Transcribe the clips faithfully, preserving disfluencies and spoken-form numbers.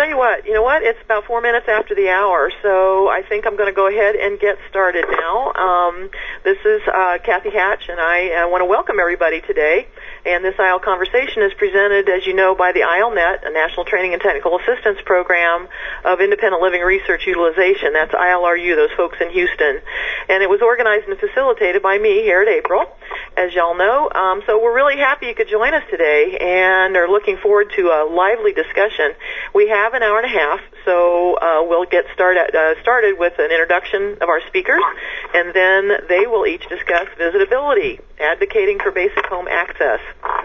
tell you what, you know what? It's about four minutes after the hour, so I think I'm going to go ahead and get started now. Um, this is uh, Kathy Hatch, and I uh, want to welcome everybody today. And this I L Conversation is presented, as you know, by the I L Net, a National Training and Technical Assistance Program of Independent Living Research Utilization. That's I L R U, those folks in Houston. And it was organized and facilitated by me here at April, as y'all know. Um, so we're really happy you could join us today and are looking forward to a lively discussion. We have an hour and a half, so uh, we'll get started, uh, started with an introduction of our speakers, and then they will each discuss visitability, advocating for basic home access.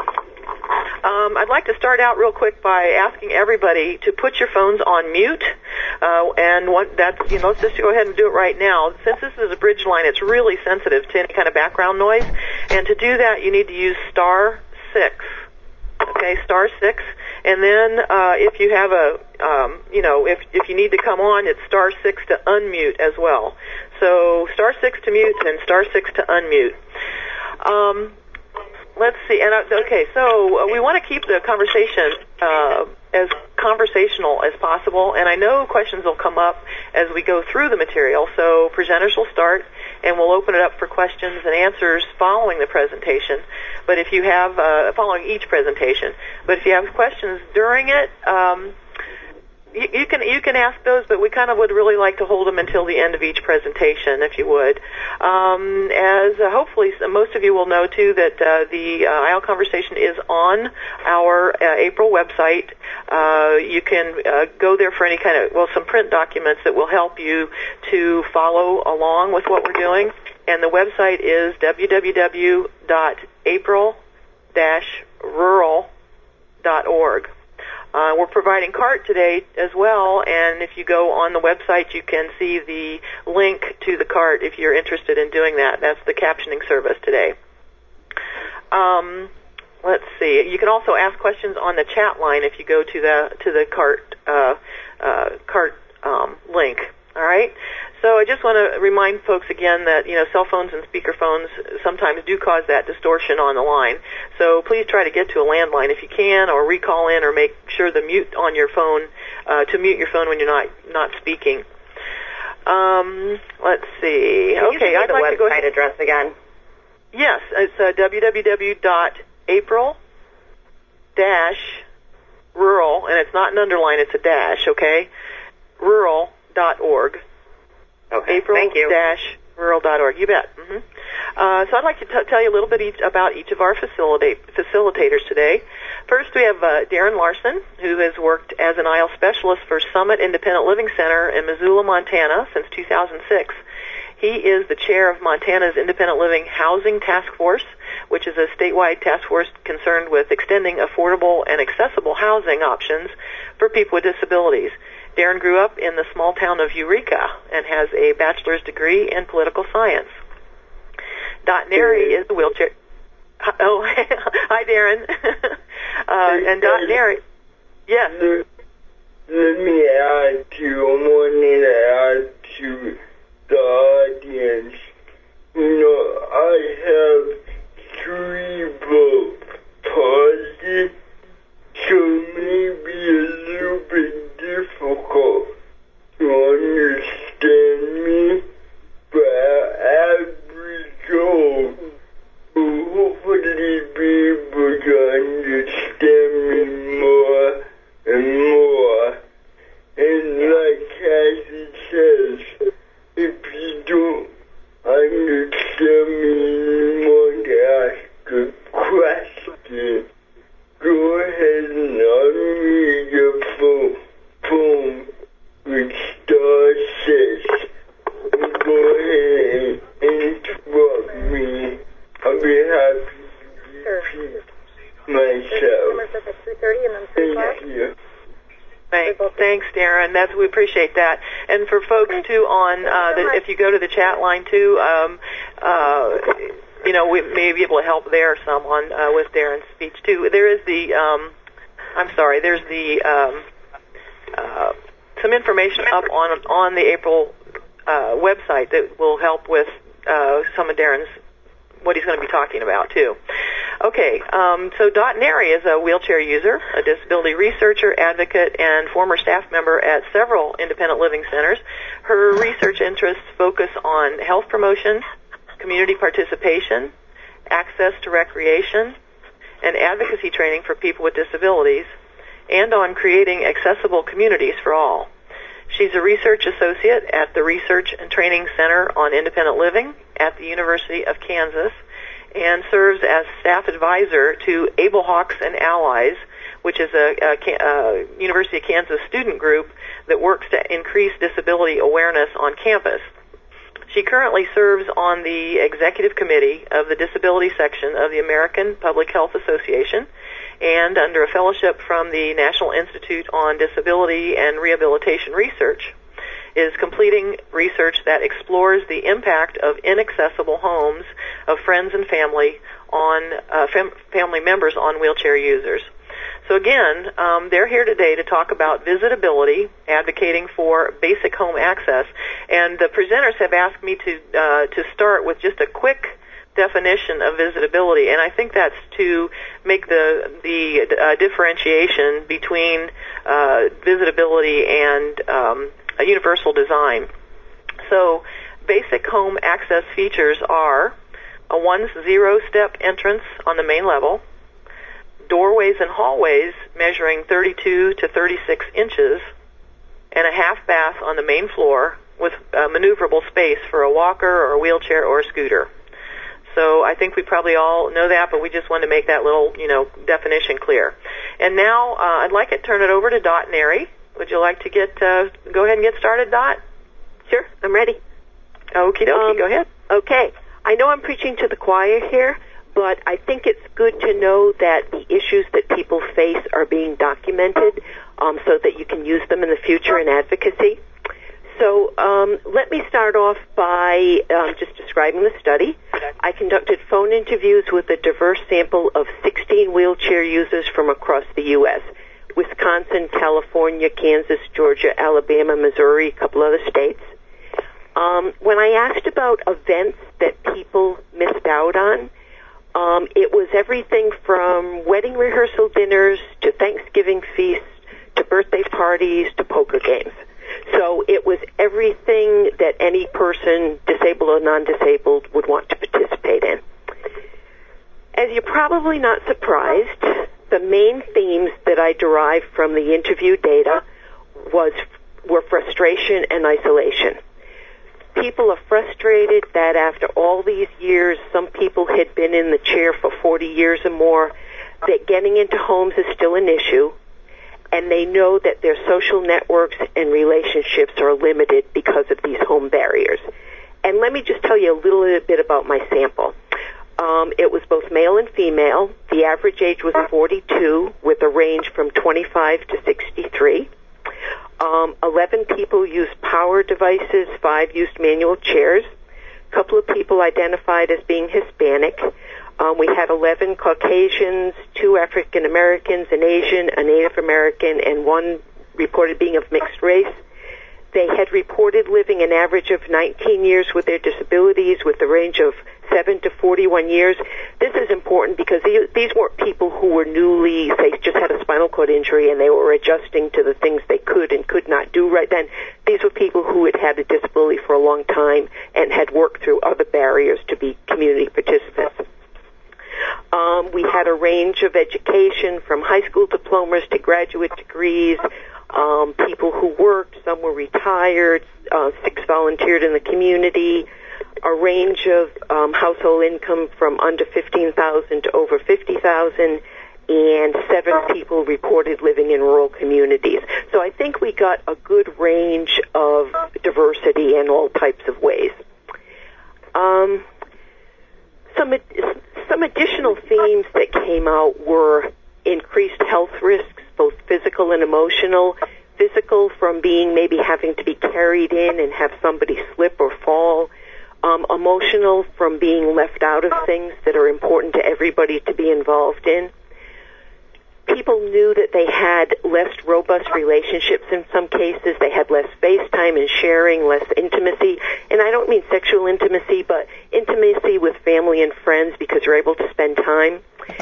Um, I'd like to start out real quick by asking everybody to put your phones on mute, uh, and what that's, you know, let's just go ahead and do it right now. Since this is a bridge line, it's really sensitive to any kind of background noise, and to do that, you need to use star six. Okay, star six, and then uh, if you have a, um, you know, if if you need to come on, it's star six to unmute as well. So star six to mute and star six to unmute. Um, let's see, and uh, okay, so uh, we want to keep the conversation uh, as conversational as possible, and I know questions will come up as we go through the material. So presenters will start, and we'll open it up for questions and answers following the presentation. But if you have, uh, following each presentation, but if you have questions during it, um, you, you can you can ask those, but we kind of would really like to hold them until the end of each presentation, if you would. Um, as uh, hopefully most of you will know, too, that uh, the uh, I L Conversation is on our uh, April website. Uh, you can uh, go there for any kind of, well, some print documents that will help you to follow along with what we're doing. And the website is w w w dot april dash rural dot org. Uh, we're providing CART today as well, and if you go on the website, you can see the link to the CART if you're interested in doing that. That's the captioning service today. Um, let's see. You can also ask questions on the chat line if you go to the to the CART uh, uh, CART um, link. All right. So I just want to remind folks again that, you know, cell phones and speaker phones sometimes do cause that distortion on the line. So please try to get to a landline if you can, or recall in, or make sure the mute on your phone, uh, to mute your phone when you're not not speaking. Um, let's see. Can okay, you I'd the like website to go ahead. address again. Yes, it's uh, w w w dot april dash rural, and it's not an underline, it's a dash, okay? rural dot org. Okay, April thank you. dash rural dot org. You bet. Mm-hmm. Uh, so I'd like to t- tell you a little bit each, about each of our facilitate, facilitators today. First, we have uh, Darren Larson, who has worked as an I L specialist for Summit Independent Living Center in Missoula, Montana, since two thousand six. He is the chair of Montana's Independent Living Housing Task Force, which is a statewide task force concerned with extending affordable and accessible housing options for people with disabilities. Darren grew up in the small town of Eureka and has a bachelor's degree in political science. Dot Neri is a wheelchair. Oh, hi, Darren. uh, and Dot Neri, yes. Let, let me add to one thing to add to the audience. You know, I have cerebral palsy, so maybe a little bit difficult to understand me, but as we go, we'll hopefully be able to understand me more and more. And like Cassie says, if you don't understand me and want to ask a question, go ahead and unmute your phone, phone with star six. And go ahead and interrupt me. I'll be happy to repeat myself. Thank you. Thanks, thanks, Darren. That's, we appreciate that. And for folks too, on uh, the, if you go to the chat line too, um, uh, you know, we may be able to help there some on uh, with Darren's speech too. There is the, um, I'm sorry, there's the um, uh, some information up on on the April uh, website that will help with uh, some of Darren's what he's going to be talking about too. Okay, um, so Dot Neri is a wheelchair user, a disability researcher, advocate, and former staff member at several independent living centers. Her research interests focus on health promotion, community participation, access to recreation, and advocacy training for people with disabilities, and on creating accessible communities for all. She's a research associate at the Research and Training Center on Independent Living at the University of Kansas, and serves as staff advisor to Able Hawks and Allies, which is a, a, a University of Kansas student group that works to increase disability awareness on campus. She currently serves on the executive committee of the disability section of the American Public Health Association, and under a fellowship from the National Institute on Disability and Rehabilitation Research, is completing research that explores the impact of inaccessible homes of friends and family on uh, fam- family members on wheelchair users. So again, um, they're here today to talk about visitability, advocating for basic home access, and the presenters have asked me to uh, to start with just a quick definition of visitability, and I think that's to make the the uh, differentiation between uh, visitability and um, a universal design. So basic home access features are a one zero-step entrance on the main level, doorways and hallways measuring thirty-two to thirty-six inches, and a half bath on the main floor with uh, maneuverable space for a walker or a wheelchair or a scooter. So I think we probably all know that, but we just wanted to make that little, you know, definition clear. And now uh, I'd like to turn it over to Dot Neri. Would you like to get uh, go ahead and get started, Dot? Sure, I'm ready. Okie dokie, um, go ahead. Okay. I know I'm preaching to the choir here, but I think it's good to know that the issues that people face are being documented um, so that you can use them in the future in advocacy. So um, let me start off by um, just describing the study. I conducted phone interviews with a diverse sample of sixteen wheelchair users from across the U S, Wisconsin, California, Kansas, Georgia, Alabama, Missouri, a couple other states. Um, when I asked about events that people missed out on, um, it was everything from wedding rehearsal dinners to Thanksgiving feasts to birthday parties to poker games. So it was everything that any person, disabled or non-disabled, would want to participate in. As you're probably not surprised, the main themes that I derived from the interview data was were frustration and isolation. People are frustrated that after all these years, some people had been in the chair for forty years or more, that getting into homes is still an issue, and they know that their social networks and relationships are limited because of these home barriers. And let me just tell you a little bit about my sample. Um, it was both male and female. The average age was forty-two, with a range from twenty-five to sixty-three. Um, eleven people used power devices, five used manual chairs. A couple of people identified as being Hispanic. Um, we had eleven Caucasians, two African Americans, an Asian, a Native American, and one reported being of mixed race. They had reported living an average of nineteen years with their disabilities, with a range of seven to forty-one years. This is important because these weren't people who were newly, say, just had a spinal cord injury and they were adjusting to the things they could and could not do right then. These were people who had had a disability for a long time and had worked through other barriers to be community participants. Um, we had a range of education from high school diplomas to graduate degrees, um, people who worked, some were retired, uh, six volunteered in the community, a range of um, household income from under fifteen thousand dollars to over fifty thousand dollars, and seven people reported living in rural communities. So I think we got a good range of diversity in all types of ways. Um, some some additional themes that came out were increased health risks, both physical and emotional. Physical from being maybe having to be carried in and have somebody slip or fall. Um, emotional from being left out of things that are important to everybody to be involved in. People knew that they had less robust relationships in some cases. They had less face time and sharing, less intimacy. And I don't mean sexual intimacy, but intimacy with family and friends because you're able to spend time.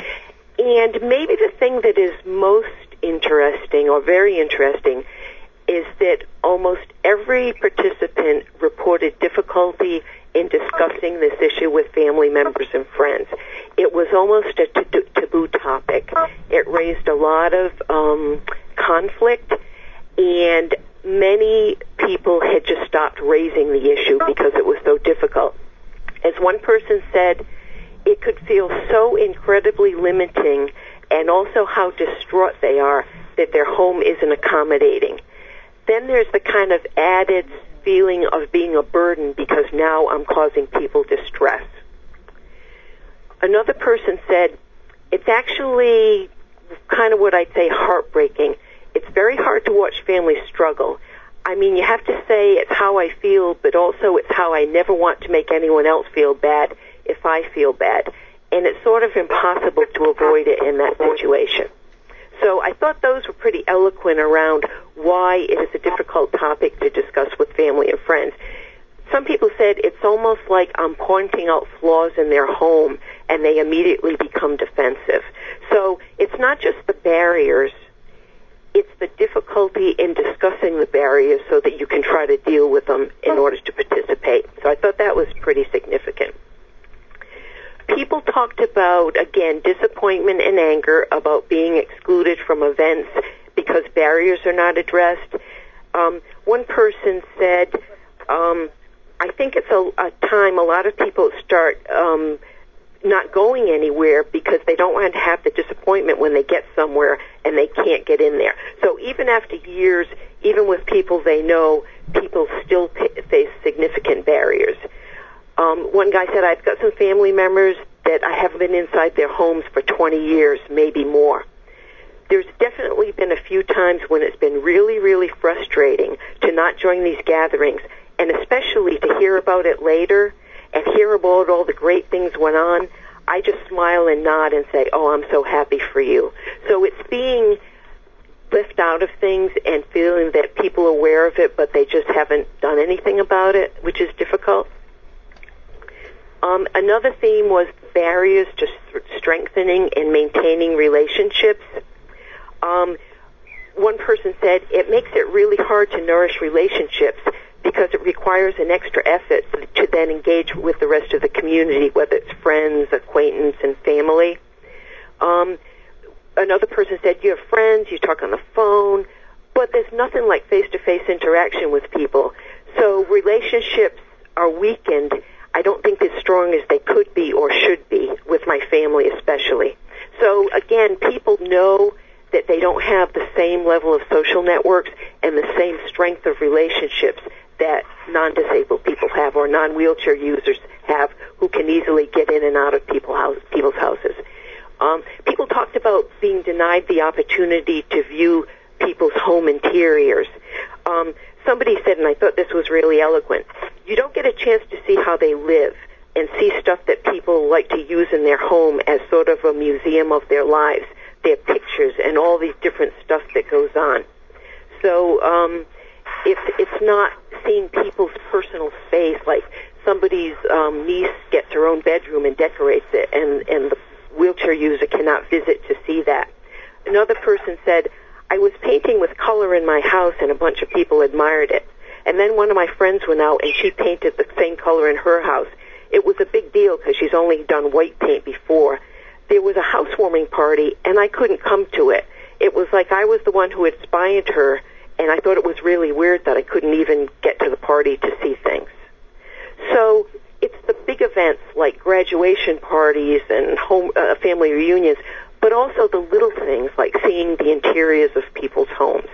And maybe the thing that is most interesting or very interesting is that almost every participant reported difficulty in discussing this issue with family members and friends. It was almost a t- taboo topic. It raised a lot of um, conflict, and many people had just stopped raising the issue because it was so difficult. As one person said, it could feel so incredibly limiting, and also how distraught they are that their home isn't accommodating. Then there's the kind of added feeling of being a burden because now I'm causing people distress. Another person said, it's actually kind of what I'd say heartbreaking. It's very hard to watch families struggle. I mean, you have to say it's how I feel, but also it's how I never want to make anyone else feel bad if I feel bad. And it's sort of impossible to avoid it in that situation. So I thought those were pretty eloquent around why it is a difficult topic to discuss with family and friends. Some people said it's almost like I'm pointing out flaws in their home and they immediately become defensive. So it's not just the barriers, it's the difficulty in discussing the barriers so that you can try to deal with them in order to participate. So I thought that was pretty significant. People talked about, again, disappointment and anger about being excluded from events because barriers are not addressed. Um, one person said, um, I think it's a, a time a lot of people start um, not going anywhere because they don't want to have the disappointment when they get somewhere and they can't get in there. So even after years, even with people they know, people still p- face significant barriers. Um, one guy said, I've got some family members that I haven't been inside their homes for twenty years, maybe more. There's definitely been a few times when it's been really, really frustrating to not join these gatherings, and especially to hear about it later and hear about all the great things went on. I just smile and nod and say, oh, I'm so happy for you. So it's being left out of things and feeling that people are aware of it, but they just haven't done anything about it, which is difficult. Um, another theme was barriers to st- strengthening and maintaining relationships. Um, one person said, it makes it really hard to nourish relationships because it requires an extra effort to then engage with the rest of the community, whether it's friends, acquaintance, and family. Um, another person said, you have friends, you talk on the phone, but there's nothing like face-to-face interaction with people. So relationships are weakened. I don't think as strong as they could be or should be with my family especially. So again, people know that they don't have the same level of social networks and the same strength of relationships that non-disabled people have or non-wheelchair users have who can easily get in and out of people house, people's houses. Um, people talked about being denied the opportunity to view people's home interiors. Um, somebody said, and I thought this was really eloquent, you don't get a chance to see how they live and see stuff that people like to use in their home as sort of a museum of their lives, their pictures and all these different stuff that goes on. So um, it's, it's not seeing people's personal space, like somebody's um, niece gets her own bedroom and decorates it, and, and the wheelchair user cannot visit to see that. Another person said, I was painting with color in my house and a bunch of people admired it. And then one of my friends went out and she painted the same color in her house. It was a big deal because she's only done white paint before. There was a housewarming party and I couldn't come to it. It was like I was the one who inspired her, and I thought it was really weird that I couldn't even get to the party to see things. So it's the big events like graduation parties and home uh, family reunions, but also the little things like seeing the interiors of people's homes.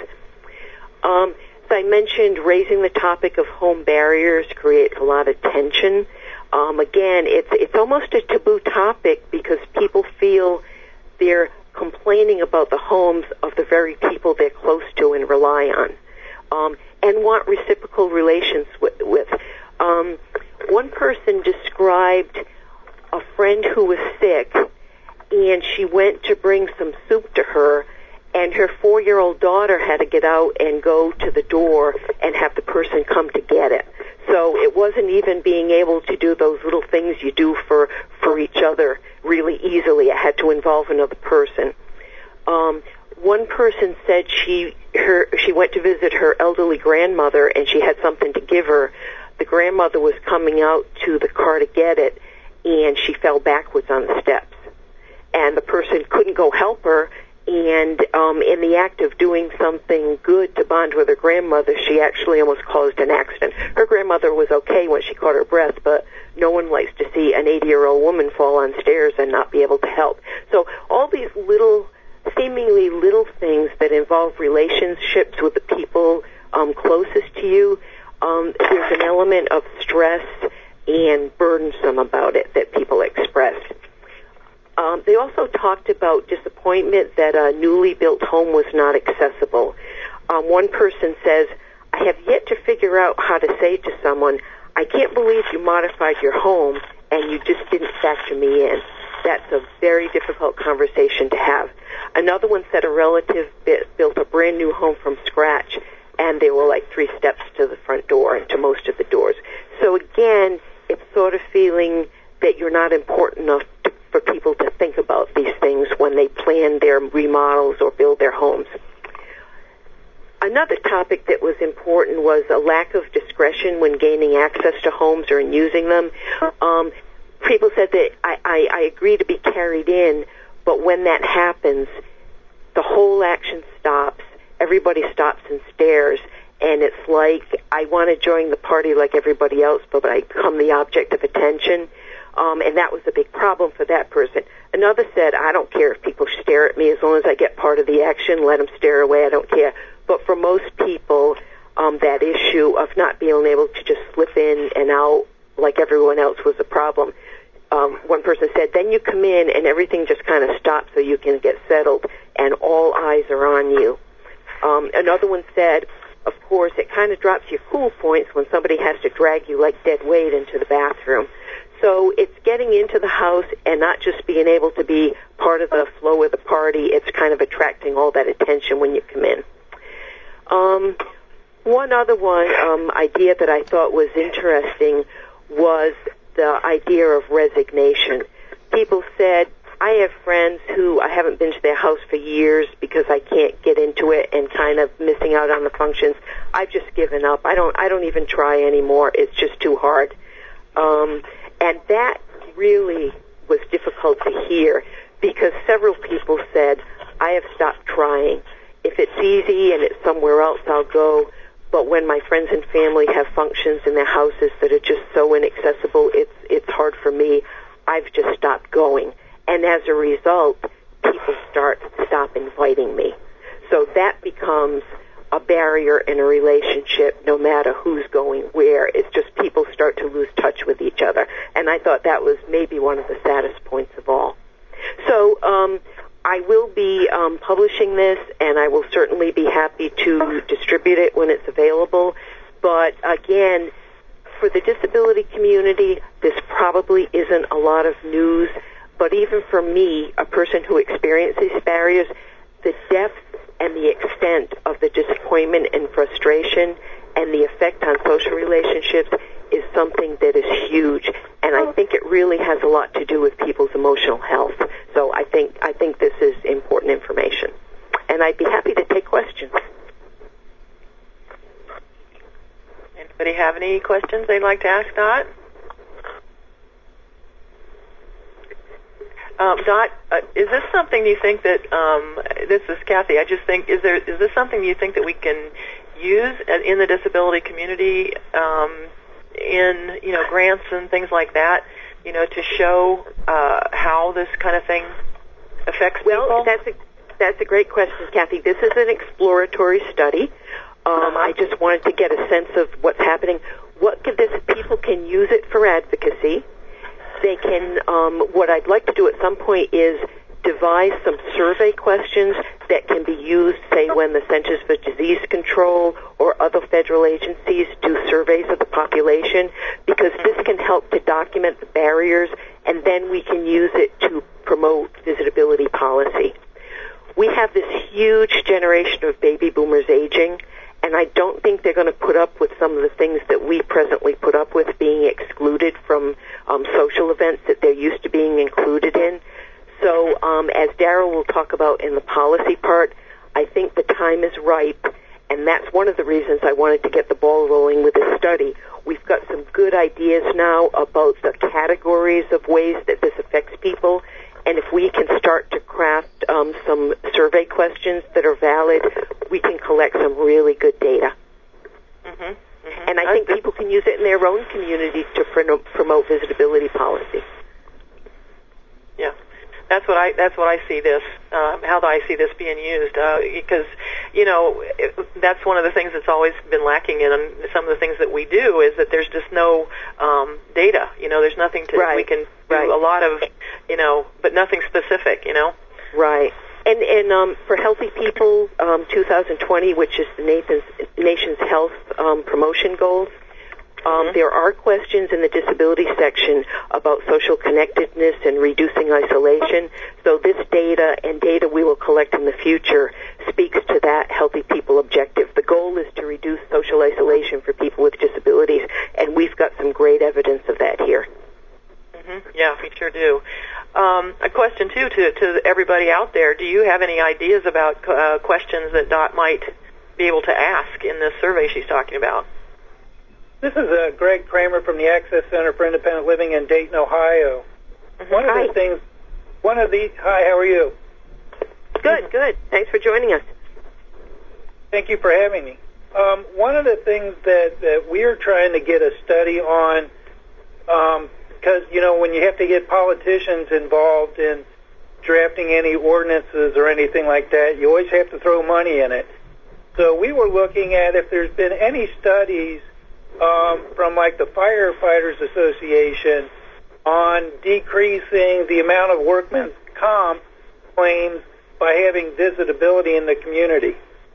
Um, as I mentioned, raising the topic of home barriers creates a lot of tension. Um, again, it's it's almost a taboo topic because people feel they're complaining about the homes of the very people they're close to and rely on, um, and want reciprocal relations with. with. Um, one person described a friend who was sick, and she went to bring some soup to her, and her four-year-old daughter had to get out and go to the door and have the person come to get it. So it wasn't even being able to do those little things you do for, for each other really easily. It had to involve another person. Um, one person said she her she went to visit her elderly grandmother and she had something to give her. The grandmother was coming out to the car to get it, and she fell backwards on the steps. And the person couldn't go help her, and um, in the act of doing something good to bond with her grandmother, she actually almost caused an accident. Her grandmother was okay when she caught her breath, but no one likes to see an eighty-year-old woman fall on stairs and not be able to help. So all these little, seemingly little things that involve relationships with the people um, closest to you, um, there's an element of stress and burdensome about it that people express. Um, they also talked about disappointment that a newly built home was not accessible. Um, one person says, I have yet to figure out how to say to someone, I can't believe you modified your home and you just didn't factor me in. That's a very difficult conversation to have. Another one said a relative built a brand new home from scratch, and there were like three steps to the front door and to most of the doors. So again, it's sort of feeling that you're not important enough to, for people to think about these things when they plan their remodels or build their homes. Another topic that was important was a lack of discretion when gaining access to homes or in using them. Um, people said that I, I, I agree to be carried in, but when that happens, the whole action stops. Everybody stops and stares, and it's like I want to join the party like everybody else, but I become the object of attention. Um, and that was a big problem for that person. Another said, I don't care if people stare at me as long as I get part of the action, let them stare away, I don't care. But for most people, um, that issue of not being able to just slip in and out like everyone else was a problem. Um, one person said, then you come in and everything just kind of stops so you can get settled and all eyes are on you. Um, another one said, of course, it kind of drops your cool points when somebody has to drag you like dead weight into the bathroom. So it's getting into the house and not just being able to be part of the flow of the party. It's kind of attracting all that attention when you come in. Um, one other one um, idea that I thought was interesting was the idea of resignation. People said, I have friends who I haven't been to their house for years because I can't get into it and kind of missing out on the functions. I've just given up. I don't I don't even try anymore. It's just too hard. Um, and that really was difficult to hear because several people said, I have stopped trying. If it's easy and it's somewhere else, I'll go. But when my friends and family have functions in their houses that are just so inaccessible, it's it's hard for me. I've just stopped going. And as a result, people start stop inviting me. So that becomes a barrier in a relationship no matter who's going where. It's just people start to lose touch with each other. And I thought that was maybe one of the saddest points of all. So um, I will be um, publishing this, and I will certainly be happy to distribute it when it's available. But again, for the disability community, this probably isn't a lot of news. But even for me, a person who experiences these barriers, the depth and the extent of the disappointment and frustration and the effect on social relationships is something that is huge. And I think it really has a lot to do with people's emotional health. So I think I think this is important information. And I'd be happy to take questions. Anybody have any questions they'd like to ask Dot? Um, Dot, uh, is this something you think that, um, this is Kathy, I just think, is there is this something you think that we can use in the disability community um, in, you know, grants and things like that, you know, to show uh, how this kind of thing affects well, people? Well, that's a, that's a great question, Kathy. This is an exploratory study. Um, uh-huh. I just wanted to get a sense of what's happening. What could this, people can use it for advocacy. They can, um, what I'd like to do at some point is devise some survey questions that can be used, say, when the Centers for Disease Control or other federal agencies do surveys of the population, because this can help to document the barriers, and then we can use it to promote visitability policy. We have this huge generation of baby boomers aging, and I don't think they're going to put up with some of the things that we presently put up with, being excluded from um, social events that they're used to being included in. So um, as Darryl will talk about in the policy part, I think the time is ripe, and that's one of the reasons I wanted to get the ball rolling with this study. We've got some good ideas now about the categories of ways that this affects people, and if we can start to craft um, some survey questions that are valid, we can collect some really good data. Mm-hmm. Mm-hmm. And I think people can use it in their own communities to promote visitability policy. Yeah. That's what I. That's what I see this. Um, how do I see this being used? Uh, because, you know, it, that's one of the things that's always been lacking in um, some of the things that we do is that there's just no um, data. You know, there's nothing to. Right. We can do right. a lot of, you know, but nothing specific. You know. Right. And and um, for Healthy People, um, twenty twenty, which is the nation's, nation's health um, promotion goals. Um, mm-hmm. There are questions in the disability section about social connectedness and reducing isolation. So this data and data we will collect in the future speaks to that Healthy People objective. The goal is to reduce social isolation for people with disabilities, and we've got some great evidence of that here. Mm-hmm. Yeah, we sure do. Um, a question, too, to, to everybody out there. Do you have any ideas about uh, questions that Dot might be able to ask in this survey she's talking about? This is uh, Greg Kramer from the Access Center for Independent Living in Dayton, Ohio. Mm-hmm. One of hi. the things, one of the, hi, how are you? Good, good. Thanks for joining us. Thank you for having me. Um, one of the things that, that we're trying to get a study on, um, because, you know, when you have to get politicians involved in drafting any ordinances or anything like that, you always have to throw money in it. So we were looking at if there's been any studies Um, from like the Firefighters Association on decreasing the amount of workman's comp claims by having visitability in the community.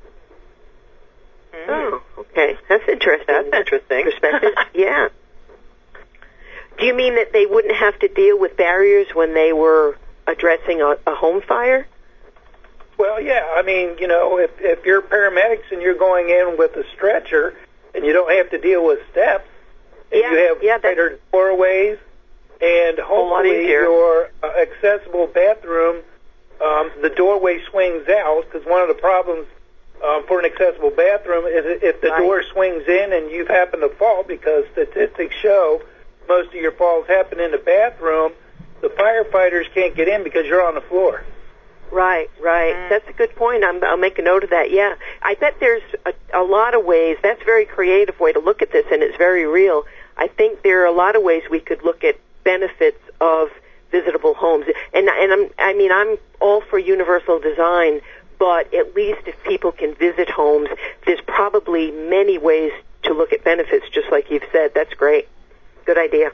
Oh, okay. That's interesting. That's interesting. Perspective. Yeah. Do you mean that they wouldn't have to deal with barriers when they were addressing a, a home fire? Well, yeah. I mean, you know, if, if you're paramedics and you're going in with a stretcher, and you don't have to deal with steps, and yeah, you have yeah, wider doorways, and hopefully your uh, accessible bathroom, um, the doorway swings out, because one of the problems um, for an accessible bathroom is if the right. door swings in and you've happened to fall, because statistics show most of your falls happen in the bathroom, the firefighters can't get in because you're on the floor. Right, right. Mm. That's a good point. I'm, I'll make a note of that. Yeah, I bet there's a, a lot of ways. That's a very creative way to look at this, and it's very real. I think there are a lot of ways we could look at benefits of visitable homes. And and I'm, I mean, I'm all for universal design, but at least if people can visit homes, there's probably many ways to look at benefits. Just like you've said, that's great. Good idea.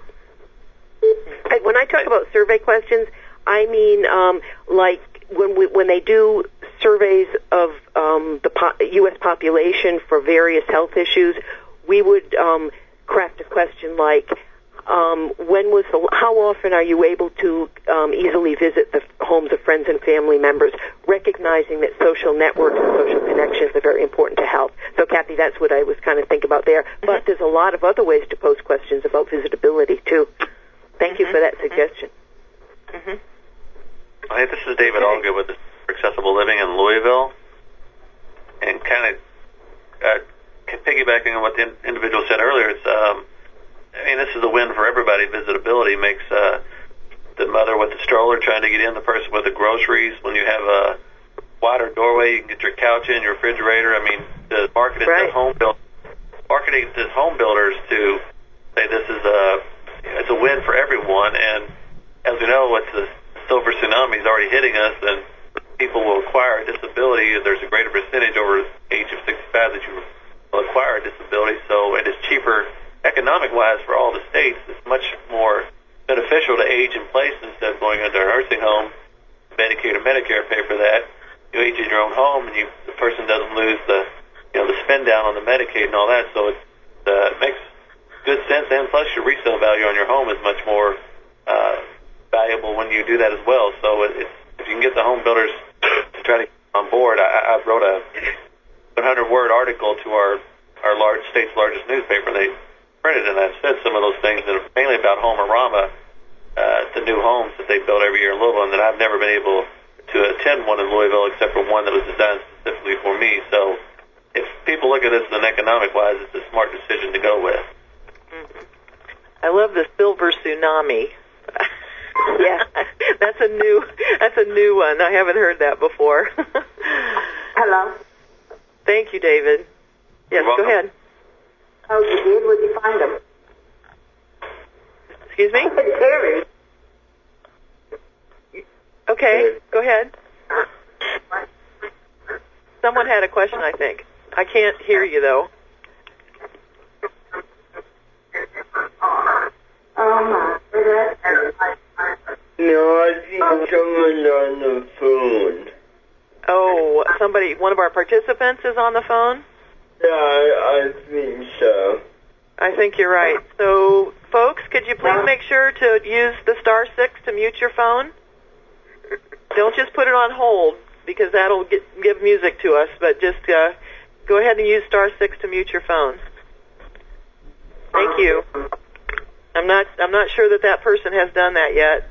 When I talk about survey questions, I mean um, like. When we, when they do surveys of um, the po- U S population for various health issues, we would um, craft a question like, um, "When was the? How often are you able to um, easily visit the homes of friends and family members?" Recognizing that social networks and social connections are very important to health. So, Kathy, that's what I was kind of thinking about there. Mm-hmm. But there's a lot of other ways to pose questions about visitability too. Thank mm-hmm. you for that suggestion. Mm-hmm. Hey, this is David okay. Allgood with Accessible Living in Louisville. And kind of uh, piggybacking on what the individual said earlier, it's, um, I mean, this is a win for everybody. Visitability makes uh, the mother with the stroller trying to get in, the person with the groceries. When you have a wider doorway, you can get your couch in, your refrigerator. I mean, the market is right. to home build, marketing to home builders to say this is a, it's a win for everyone. And as we know, what's the silver tsunami is already hitting us, and people will acquire a disability. There's a greater percentage over the age of sixty-five that you will acquire a disability, so it is cheaper economic-wise for all the states. It's much more beneficial to age in place instead of going into a nursing home. Medicaid or Medicare pay for that. You age in your own home, and you, the person doesn't lose the, you know, the spend down on the Medicaid and all that, so it uh, makes good sense, and plus your resale value on your home is much more uh, valuable when you do that as well. So it, it's, if you can get the home builders to try to get on board, I, I wrote a one hundred word article to our our large state's largest newspaper. They printed, and I've said some of those things that are mainly about Homerama, uh, the new homes that they build every year in Louisville, and that I've never been able to attend one in Louisville except for one that was designed specifically for me. So if people look at this as an economic-wise, it's a smart decision to go with. Mm-hmm. I love the silver tsunami. Yeah, that's a new that's a new one. I haven't heard that before. Hello. Thank you, David. Yes, go ahead. Oh, you did? Where'd you find them? Excuse me? Terry. Okay, go ahead. Someone had a question, I think. I can't hear you, though. Um, no, I think someone's on the phone. Oh, somebody, one of our participants is on the phone? Yeah, I, I think so. I think you're right. So, folks, could you please make sure to use the star six to mute your phone? Don't just put it on hold, because that'll get, give music to us, but just uh, go ahead and use star six to mute your phone. Thank you. I'm not I'm not sure that that person has done that yet.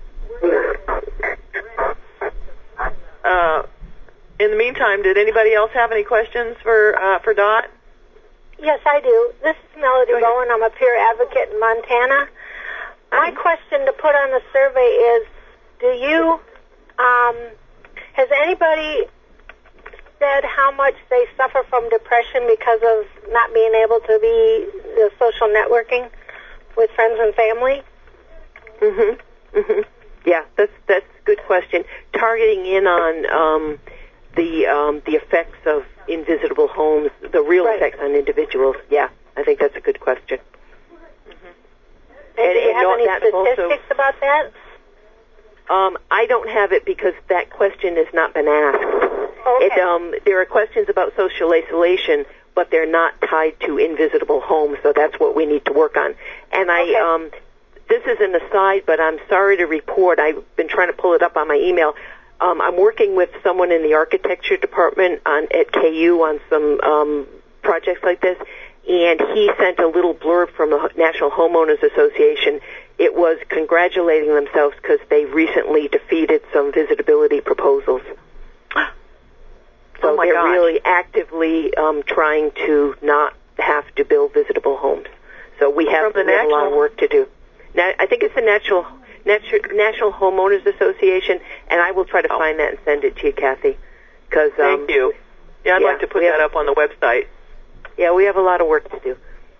Uh, in the meantime, did anybody else have any questions for uh, for Dot? Yes, I do. This is Melody Bowen. I'm a peer advocate in Montana. My question to put on the survey is, do you, um, has anybody said how much they suffer from depression because of not being able to be the social networking with friends and family? Mm-hmm. Mm-hmm. Yeah, that's that's a good question. Targeting in on um, the um, the effects of invisible homes, the real right. effects on individuals. Yeah, I think that's a good question. Mm-hmm. And, and do you have any statistics also, about that? Um, I don't have it because that question has not been asked. Okay. It, um, there are questions about social isolation, but they're not tied to invisible homes, so that's what we need to work on. And I, okay. um, this is an aside, but I'm sorry to report, I've been trying to pull it up on my email. Um, I'm working with someone in the architecture department on at K U on some um, projects like this, and he sent a little blurb from the National Homeowners Association. It was congratulating themselves because they recently defeated some visitability proposals. So oh my they're gosh. really actively um, trying to not have to build visitable homes. So we have, From the we have a lot of national... work to do. Now, I think it's the Natural, Natu- National Homeowners Association, and I will try to oh. find that and send it to you, Kathy. Cause, um, Thank you. Yeah, I'd yeah, like to put that have, up on the website. Yeah, we have a lot of work to do.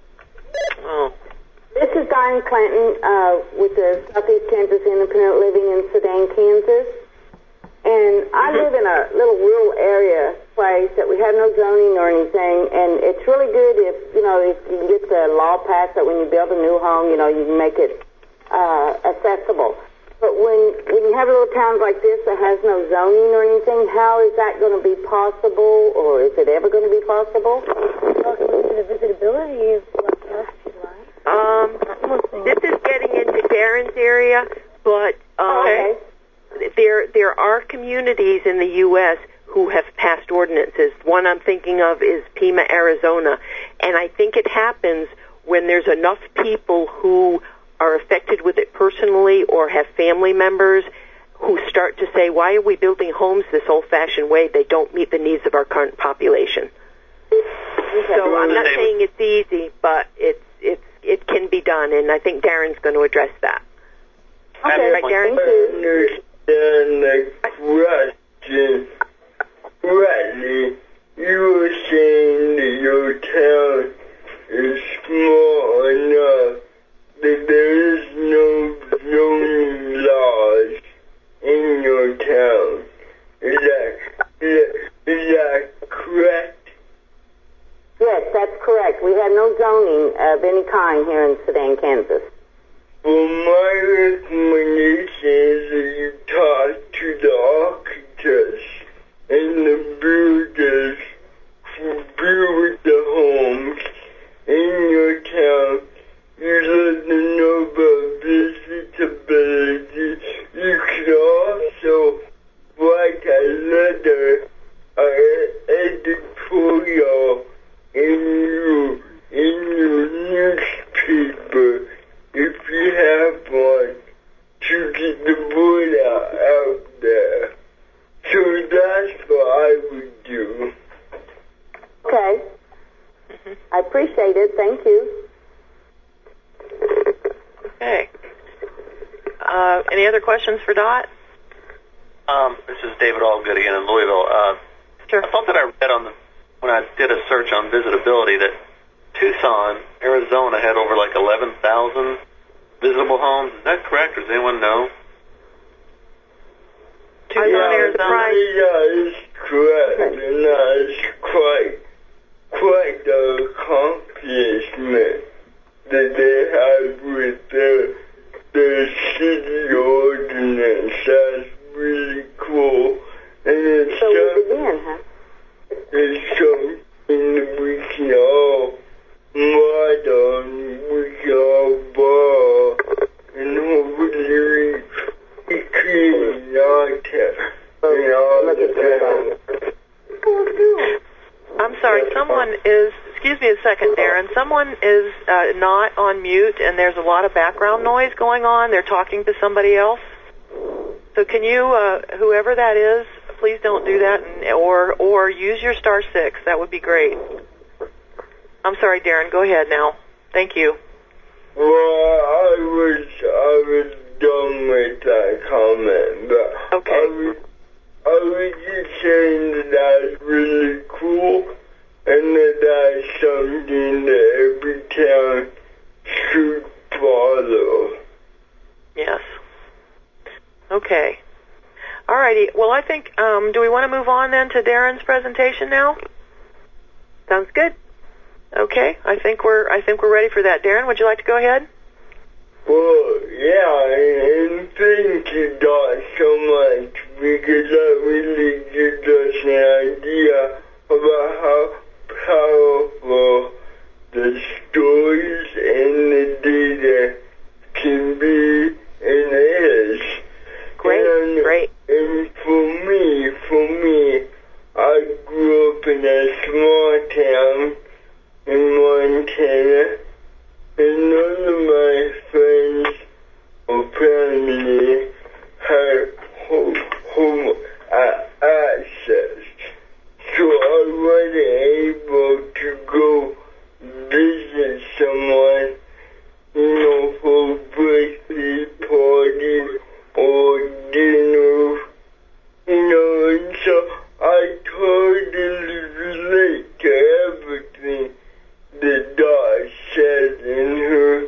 Oh. This is Diane Clanton uh, with the Southeast Kansas Independent Living in Sedan, Kansas. And I live in a little rural area place that we have no zoning or anything, and it's really good if, you know, if you can get the law passed that when you build a new home, you know, you can make it uh, accessible. But when when you have little towns like this that has no zoning or anything, how is that going to be possible, or is it ever going to be possible? The visitability is what Um, this is getting into Darren's area, but um, okay. there there are communities in the U S who have passed ordinances. One I'm thinking of is Pima, Arizona, and I think it happens when there's enough people who are affected with it personally or have family members who start to say, why are we building homes this old-fashioned way? They don't meet the needs of our current population. So I'm not saying it's easy, but it's it's it can be done, and I think Darren's going to address that. Okay, right, Darren? thank you. Understand the question correctly. You were saying that your town is small enough that there is no zoning laws in your town. Is that, is that, is that correct? Yes, that's correct. We have no zoning of any kind here in Sedan, Kansas. Well, my recommendation is that you talk to the architects and the builders who build the homes in your town. You let them know about visitability. You could also write a letter, an editorial I appreciate it. Thank you. Okay. Uh, any other questions for Dot? Um, this is David Allgood again in Louisville. Uh, Sure. I thought that I read on the, when I did a search on visitability that Tucson, Arizona had over like eleven thousand visitable homes. Is that correct, or does anyone know? Tucson, yeah, Arizona. Yeah, it's correct. And that's quite, quite the accomplishment that they have with their, their city ordinance. That's really cool. And it's So we something, begin, huh? it's something that we can all model, we can all borrow, and hopefully we create art in all the towns. I'm sorry, someone is, excuse me a second, Darren, someone is uh, not on mute and there's a lot of background noise going on. They're talking to somebody else. So can you, uh, whoever that is, please don't do that, and, or or use your star six. That would be great. I'm sorry, Darren, go ahead now. Thank you. Well, I was, I was done with that comment, but Okay. I was, I was just saying that that's really cool, and that that's something that every town should follow. Yes. Okay. All righty. Well, I think, um, do we want to move on then to Darren's presentation now? Sounds good. Okay. I think we're, I think we're ready for that. Darren, would you like to go ahead? Well, yeah, and thank you, Doc, so much, because that really gives us an idea about how powerful the stories and the data can be and is. Great, and, great. And for me, for me, I grew up in a small town in Montana, and none of my friends or family had home, home uh, access. So I wasn't able to go visit someone, you know, for a birthday party or dinner, you know, and so I totally relate to everything that Dot said in her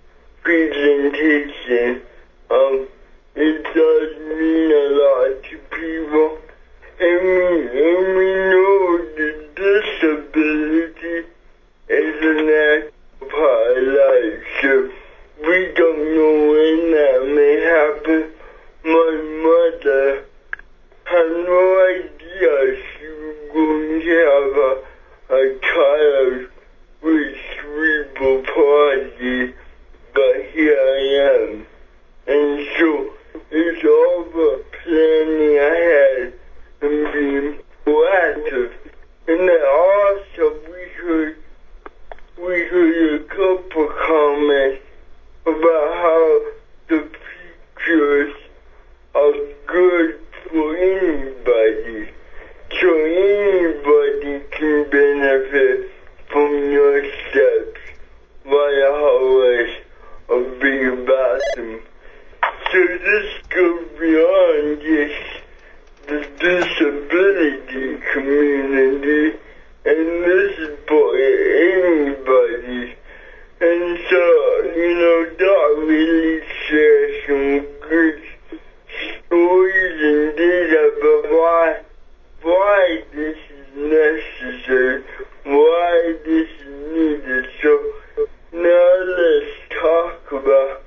presentation. Um, it does mean a lot to people, and we, and we know that disability is a natural part of life, so we don't know when that may happen. My mother had no idea she was going to have a, a child with cerebral palsy, but here I am. And so it's all the planning ahead and being proactive. And then also we heard, we heard a couple comments about how the pictures are good for anybody. So anybody can benefit from your steps via hallways or big bathroom. So this goes beyond just the disability community, and this is for anybody. And so, you know, Doc really shares some good stories and data about why, why this is necessary, why this is needed. So now let's talk about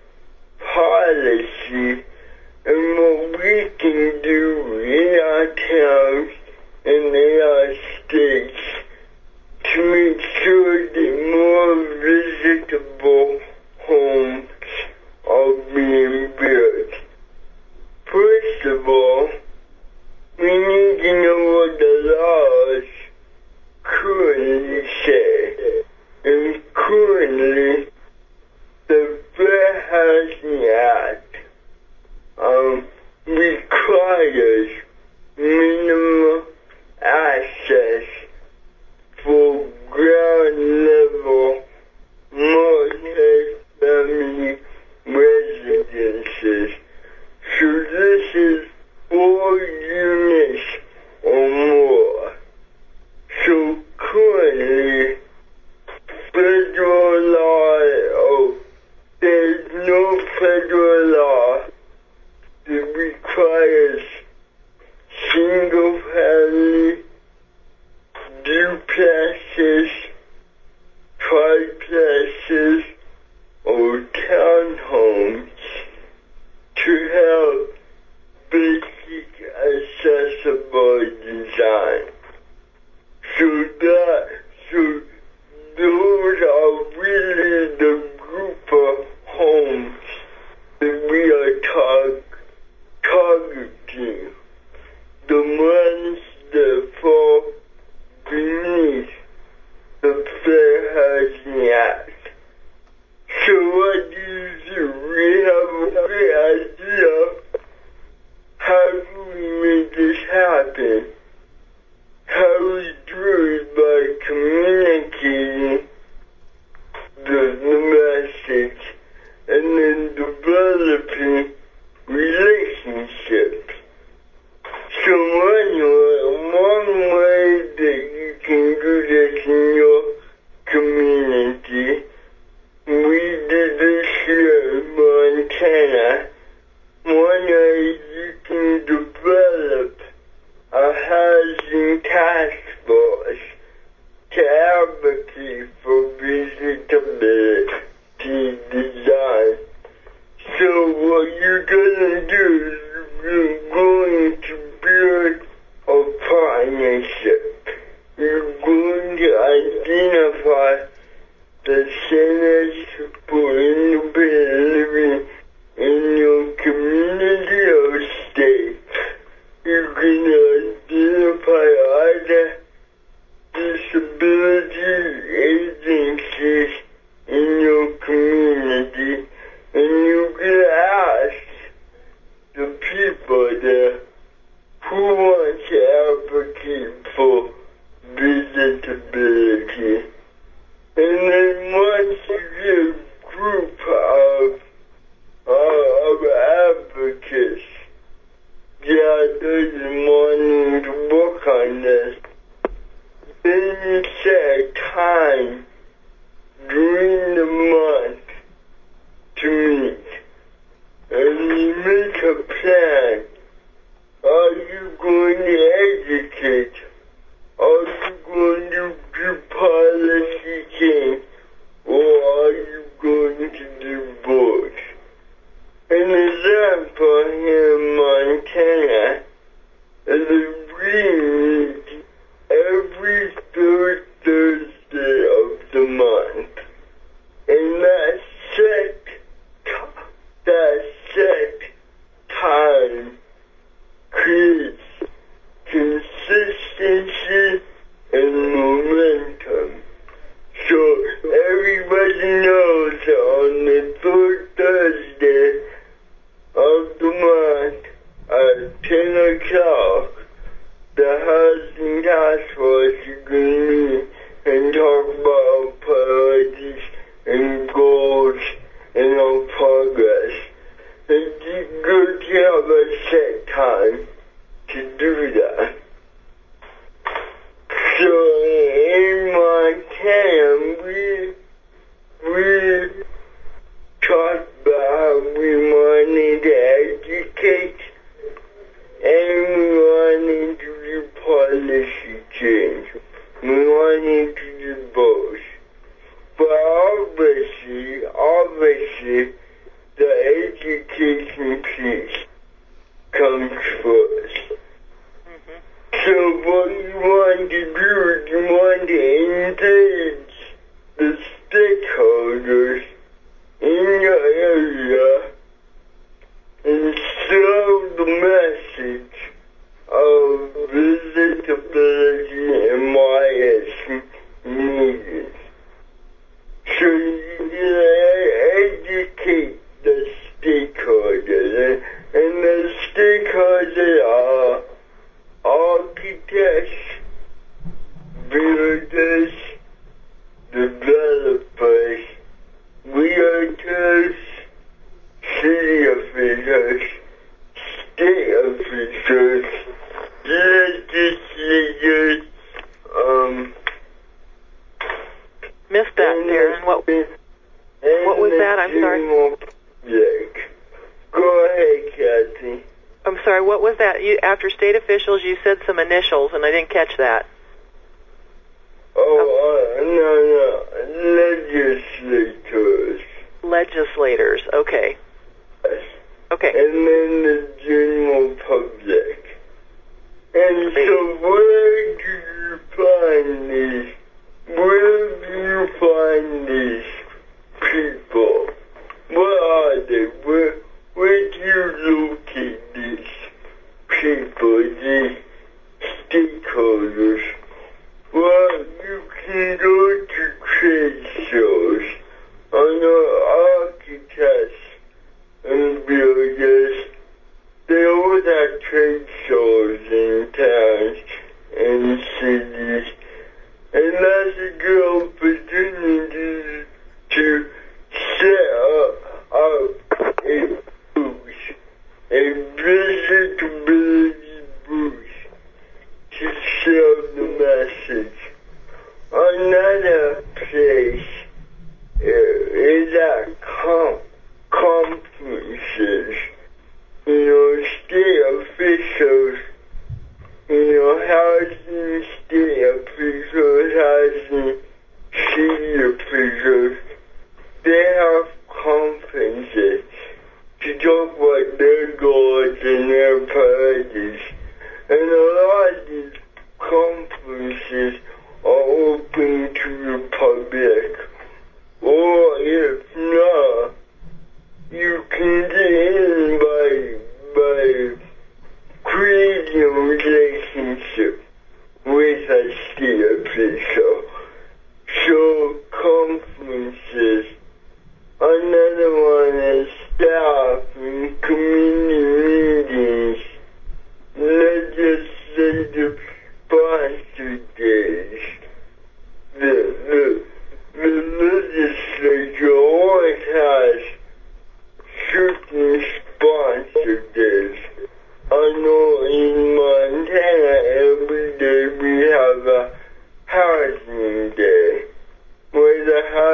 policy and what we can do in our towns and in our states to make sure that more visitable homes are being built. First of all, we need to know what the laws currently say. And currently, the Fair Housing Act um, requires minimum access for ground Housing Act. So what do you do? We have a great idea. How do we make this happen? How we do it by communicating the, the message and then developing relationships. So one, one way that you can do this in your community, we did this here in Montana. One way you can develop a housing task force to advocate for visitability design. So what you're going to do is you're going to build a partnership. You're going to identify the centers for independent living in your community or state. You're going to identify other disability agencies in your community, and you can ask the people there who want to advocate for visitability. And then once you get a group of, uh, of advocates gathered and wanting to work on this, then you set time during the month to meet, and you make a plan. Are you going to educate? Are you going to do policy change? Or are you going to do both? An example here in Montana is that we meet every third Thursday of the month. And that set, that set time creates consistency and momentum. So everybody knows that on the third Thursday of the month at ten o'clock, the Housing Task Force is going to meet and talk about priorities and goals and our progress. It's good to have a set time to do that. So in Montana, we, we talked about how we wanted to educate and we wanted to do policy change. We wanted to do both. But obviously, obviously, the education piece comes first. Mm-hmm. So what you want to do is you want to engage the stakeholders in your area and show the message of visitability and why it's needed. So you educate the stakeholders, and the stakeholders are architects, builders, developers, realtors, city officials, state officials, legislators, um... Missed that, Darren. What, what was that? I'm sorry. Go ahead, Kathy. I'm sorry, what was that? You, after state officials, you said some initials, and I didn't catch that. Oh, uh, no, no, legislators. Legislators, okay. Yes. Okay. And then the general public. And so where do you find these? Where do you find these people? Where are they? Where, where do you locate these people, these stakeholders? Well, you can go to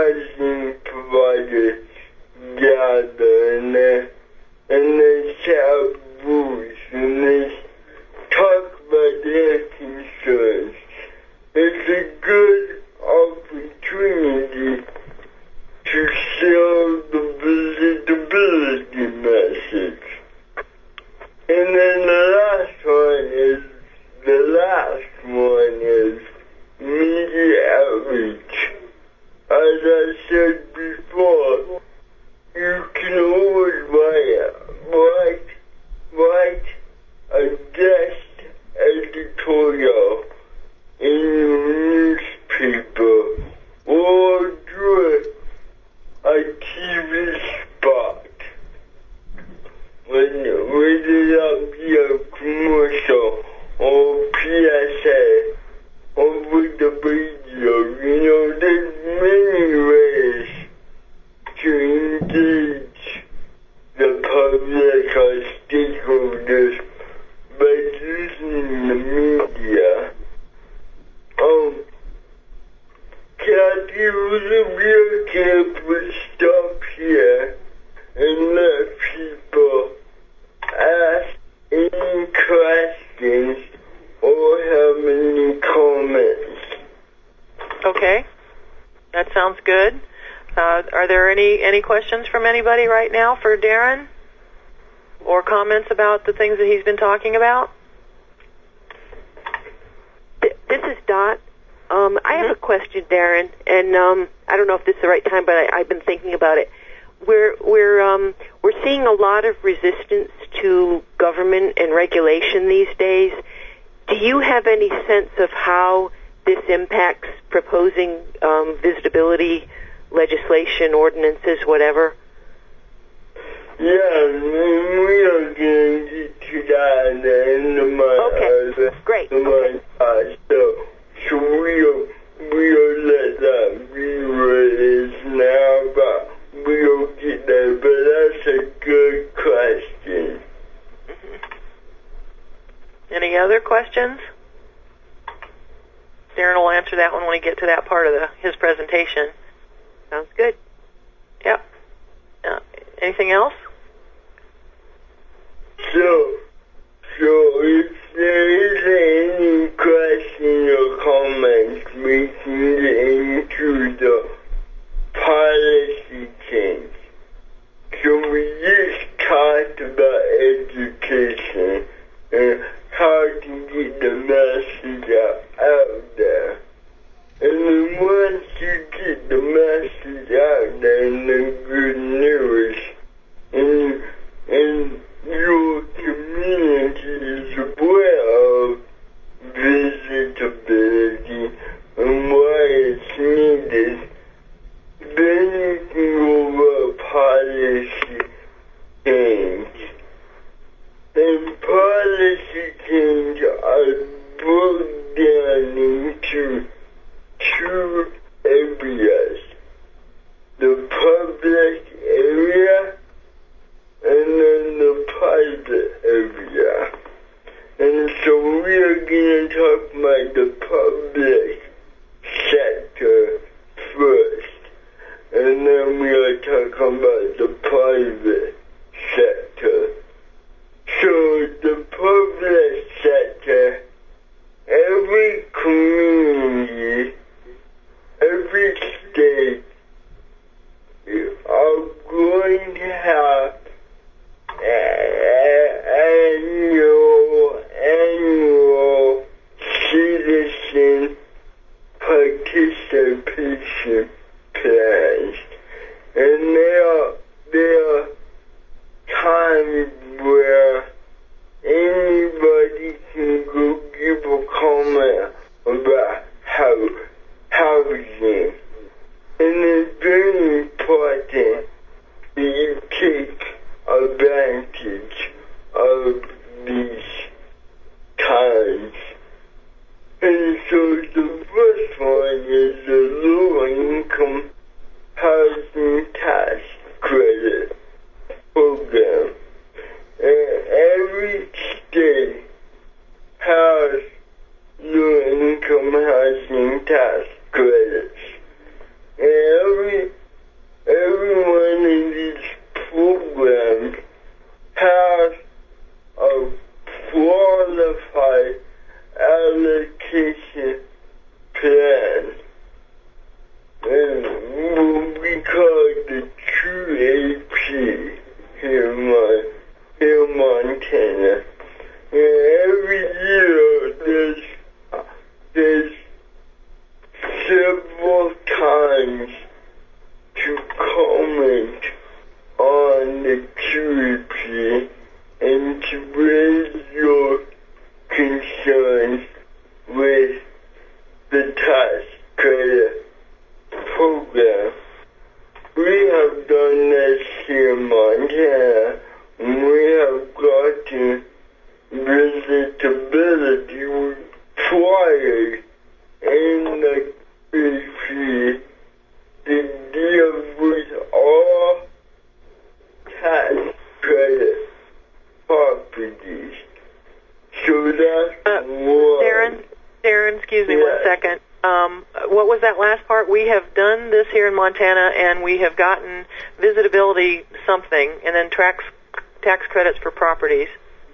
housing providers gather and they, and they set up rules and they talk about their concerns. It's a good opportunity to show the visibility message. And then the last one is, the last one is media outreach. As I said before, you can always write, write, write a guest editorial in your newspaper or do a T V spot. Whether that be a commercial or P S A over the radio, you know, there's many ways to engage the public or stakeholders by using the media. Um, Kathy, would it be okay if we stop here and let people ask any questions or have any comments? Okay, that sounds good. Uh, are there any, any questions from anybody right now for Darren? Or comments about the things that he's been talking about? This is Dot. Um, I have a question, Darren, and um, I don't know if this is the right time, but I, I've been thinking about it. We're we're um, we're seeing a lot of resistance to government and regulation these days. Do you have any sense of how this impacts proposing um, visitability legislation, ordinances, whatever? Yeah, we are going to get to that in the end of my Okay, uh, great. my Okay. uh, so, so we'll, we'll let that be what it is now, but we'll get there. But that's a good question. Any other questions? Darren will answer that one when we get to that part of the, his presentation. Sounds good. Yep. Uh, anything else? So, so if there is any question or comments, we can get into the policy change. So we just talked about education and how to get the message out, out there. And then once you get the message out there and the good news, and, and your community is aware of visitability and why it's needed, then you can go over policy change. And policy change are broken down into two areas: the public program. We have done this here in Montana, and we have gotten visitability required in the Q A P to deal with all tax credit properties. So that's Uh, one. Darren, Darren, excuse me Yes. one second. Um, what was that last part? We have done this here in Montana, and we have gotten visitability something, and then tax tax credits for properties.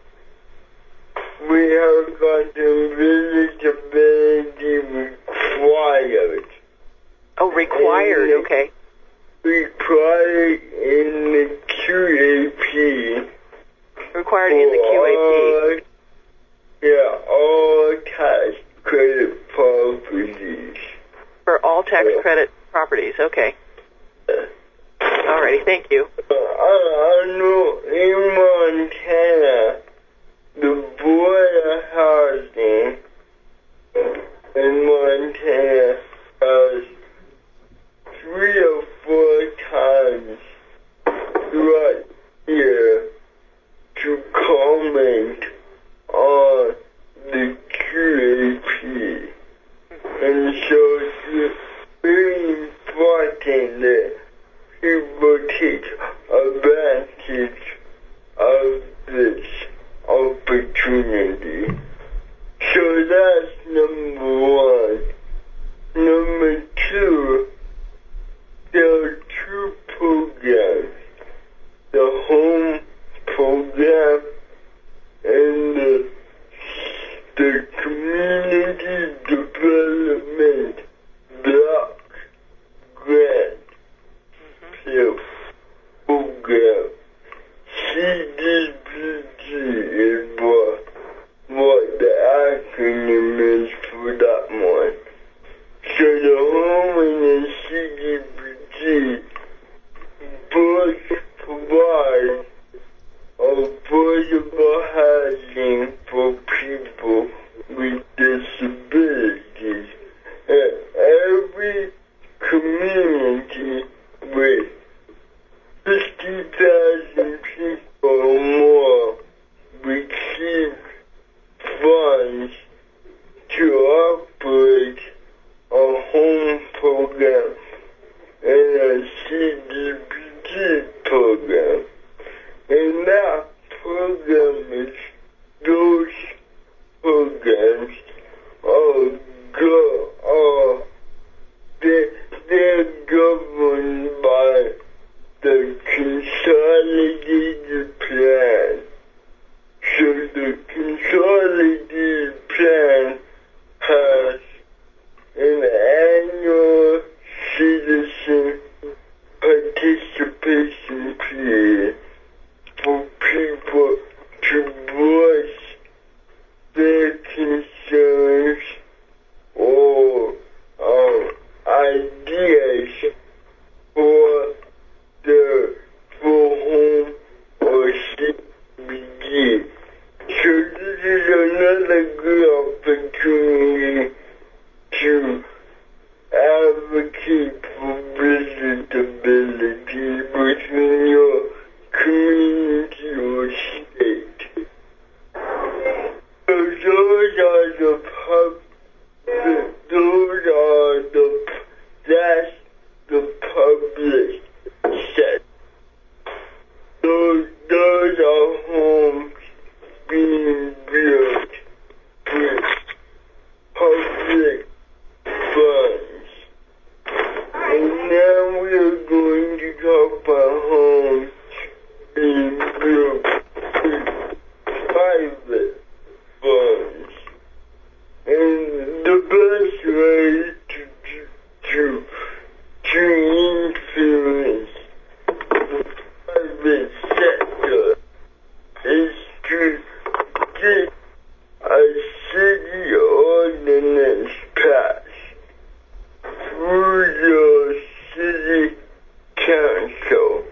We have gotten visitability required. Oh, required. And Okay. Required in the Q A P. Required in the Q A P. All, yeah, all tax credit properties. For all tax credit properties. Okay. Alrighty. Thank you. I, I know in Montana, the Board of Housing in Montana has three or four times throughout the year to comment on the Q A P. And so it's very important that people take advantage of this opportunity. So that's number one. Number two, there are two programs, the home program and the, the community development block grant program. C D B G is what, what the acronym is for that one. So the home and the C D B G both provide affordable housing for people with disabilities. And every community with fifty thousand people or more receive funds to operate a home program and a C D B G program. And that program is, those programs are, go, are they, they're governed by the consolidated plan. So the consolidated plan has an annual citizen participation period for people to voice their concerns or um, ideas for the for home or C B G. So this is another good opportunity to advocate for visitability within your community or state. So those are the pub, the, those are the, that's the public set. Those, those are homes being built with public funds. And now we are going to talk about homes being built with private funds. And the best way to, to, to influence the private sector is to get a city ordinance passed through your city council.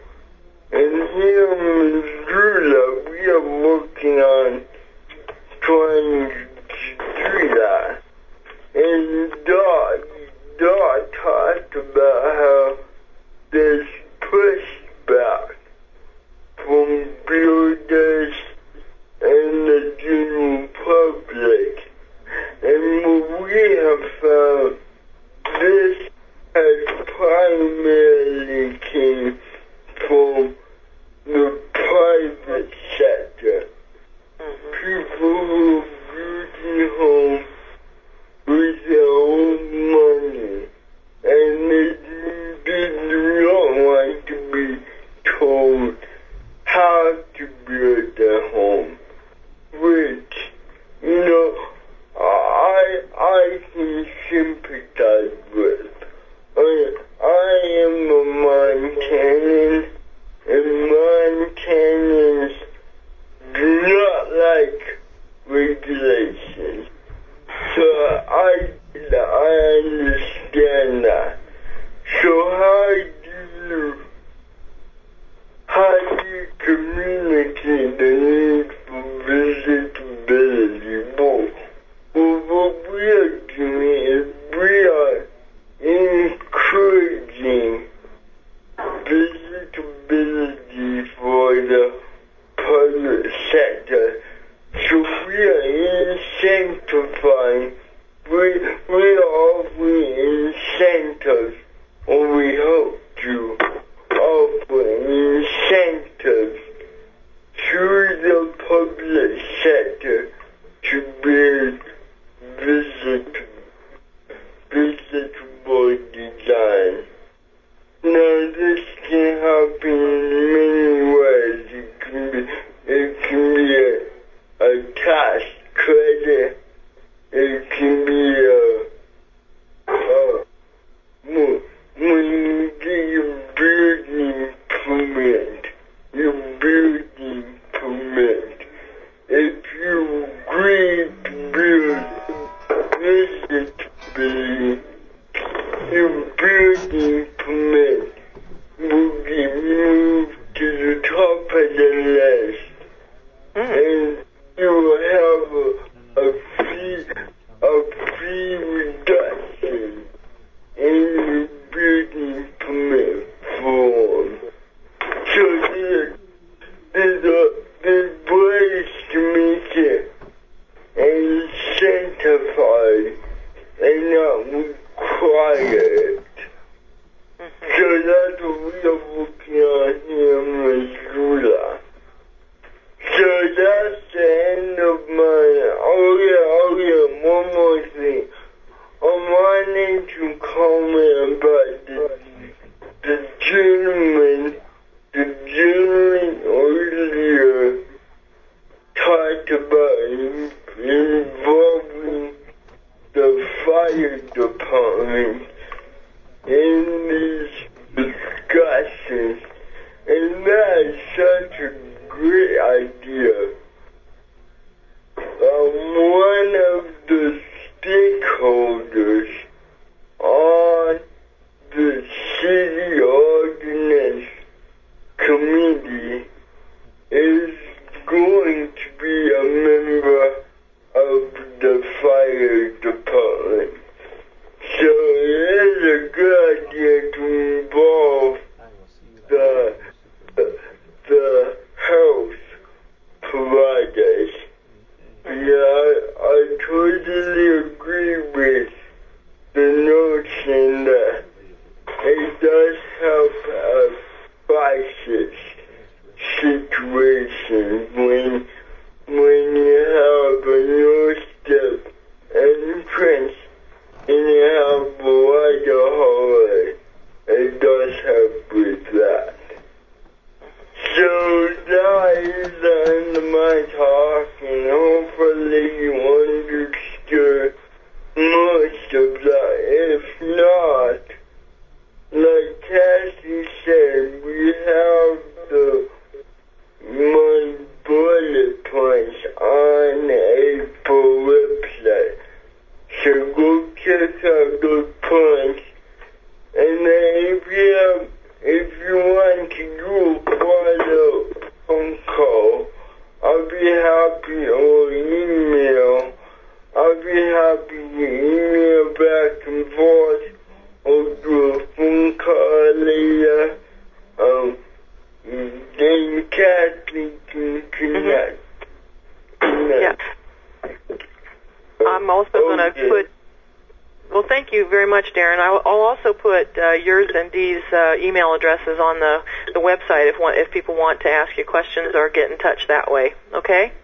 does help a crisis situation when when you have a new step entrance and you have a wider hallway. It does help with that. So that is the end of my talk, and hopefully you understood most of that. If not, like Cassie said, we have the my bullet points on a full website. So go check out those points. And then if you have, if you want to do a follow phone call, I'll be happy, or email. I'll be happy to email back and forth or do a phone call later. Um, then Kathy can connect. Mm-hmm. Yeah. I'm also going to Okay. put, well, thank you very much, Darren. I'll, I'll also put uh, yours and Dee's uh, email addresses on the, the website if one, if people want to ask you questions or get in touch that way. Okay?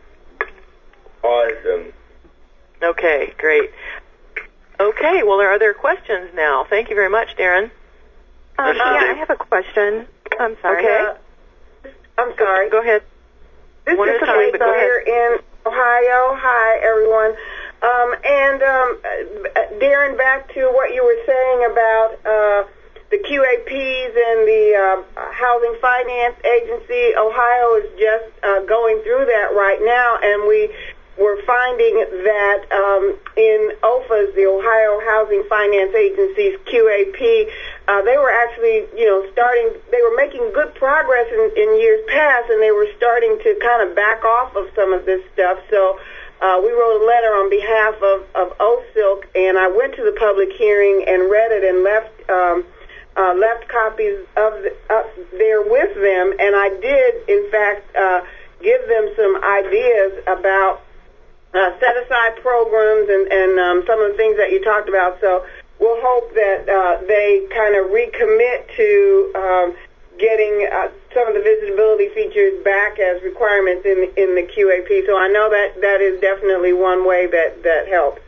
Awesome. Okay, great. Okay, well, are there questions now? Thank you very much, Darren. Um, yeah, I have a question. I'm sorry. Okay. Uh, I'm sorry. Go ahead. This One is at a time, but go ahead. here in Ohio. Hi, everyone. Um, and um, uh, Darren, back to what you were saying about uh, the Q A Ps and the uh, Housing Finance Agency. Ohio is just uh, going through that right now, and we were finding that um, in O F A's, the Ohio Housing Finance Agency's Q A P, uh, they were actually, you know, starting, they were making good progress in, in years past, and they were starting to kind of back off of some of this stuff. So uh, we wrote a letter on behalf of, of O S I L C, and I went to the public hearing and read it and left um, uh, left copies of the, up there with them, and I did, in fact, uh, give them some ideas about Uh, set-aside programs and, and um, some of the things that you talked about. So we'll hope that uh, they kind of recommit to um, getting uh, some of the visibility features back as requirements in in the Q A P. So I know that that is definitely one way that, that helps.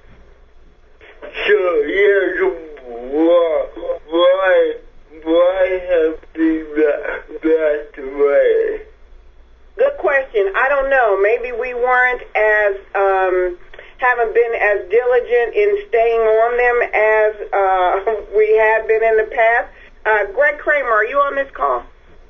So, yes, why, why, why have they backed back away? Good question. I don't know. Maybe we weren't as, um, haven't been as diligent in staying on them as uh, we had been in the past. Uh, Greg Kramer, are you on this call?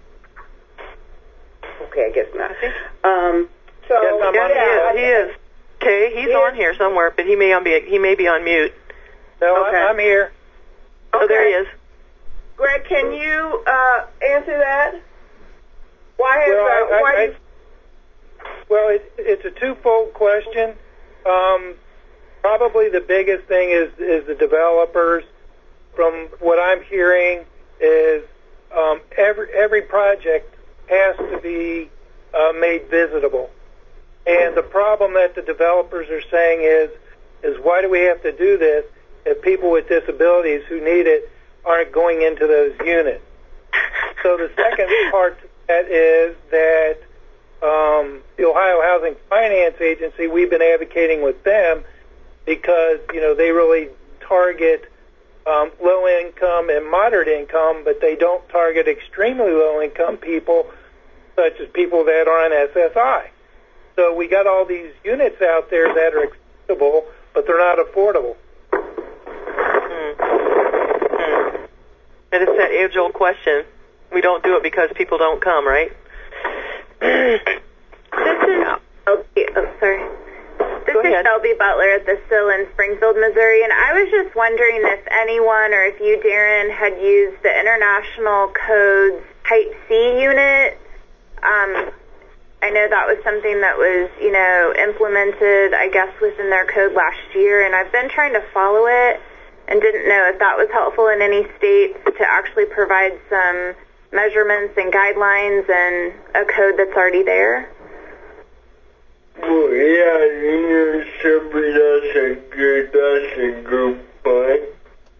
Okay, I guess not. Um, so, Yes, I'm on, yeah, he is. He is. Okay, he's He on is. here somewhere, but he may on be he may be on mute. No, Okay. I'm, I'm here. Oh, there he is. Greg, can you uh, answer that? Why has Well, uh, I, why I, do you, well, it, it's a twofold question. Um, probably the biggest thing is is the developers. From what I'm hearing, is um, every every project has to be uh, made visitable, and the problem that the developers are saying is is why do we have to do this if people with disabilities who need it aren't going into those units? So the second part to that is that um, the Ohio Housing Finance Agency, we've been advocating with them because, you know, they really target um, low income and moderate income, but they don't target extremely low income people, such as people that are on S S I. So we got all these units out there that are accessible, but they're not affordable. Hmm. Hmm. And it's that age-old question. We don't do it because people don't come, right? This is oh, oh sorry. This Go is ahead. Shelby Butler at the S I L in Springfield, Missouri, and I was just wondering if anyone or if you, Darren, had used the International Code's Type C unit. Um, I know that was something that was, you know, implemented, I guess, within their code last year, and I've been trying to follow it and didn't know if that was helpful in any states to actually provide some measurements and guidelines and a code that's already there. Well, yeah, you know, Shelby, that's a good, that's a good point.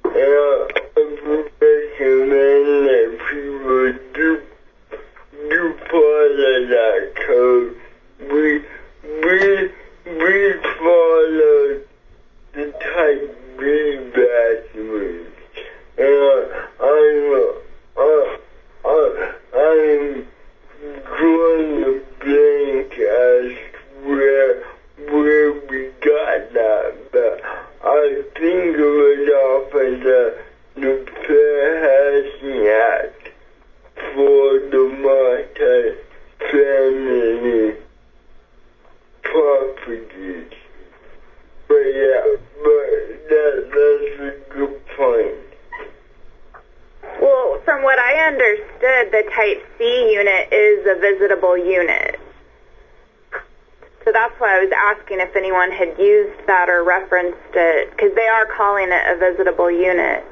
and I would recommend that people do, do follow that code. We, we, we follow the type B bathrooms. And I'm, uh, uh, I'm drawing a blank as where, where we got that, but I think it was off of the, the Fair Housing Act for the multi-family properties. But yeah, but that, that's a good point. Well, from what I understood, the Type C unit is a visitable unit. So that's why I was asking if anyone had used that or referenced it, because they are calling it a visitable unit.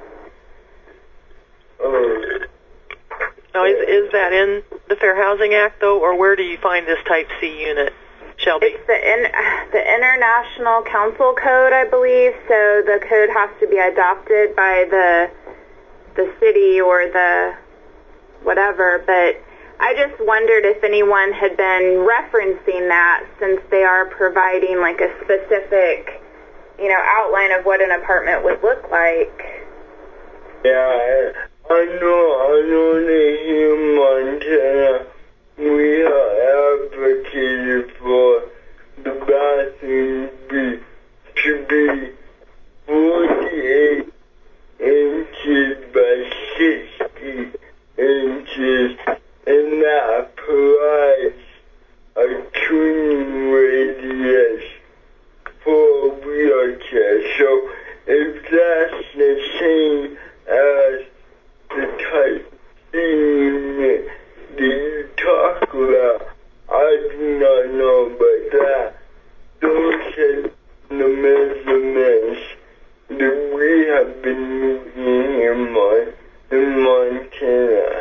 Um, Now, is, is that in the Fair Housing Act, though, or where do you find this Type C unit, Shelby? It's the, in, the International Council Code, I believe, so the code has to be adopted by the the city or the whatever, but I just wondered if anyone had been referencing that, since they are providing like a specific, you know, outline of what an apartment would look like. Yeah, I, I know, I know that here in Montana, we are advocated for the bathroom be, to be forty-eight inches by sixty inches, and that provides a tuning radius for a wheelchair. So if that's the same as the Type C unit that you talk about, I do not know, but that those are the measurements that we have been using here in, Mon- in Montana.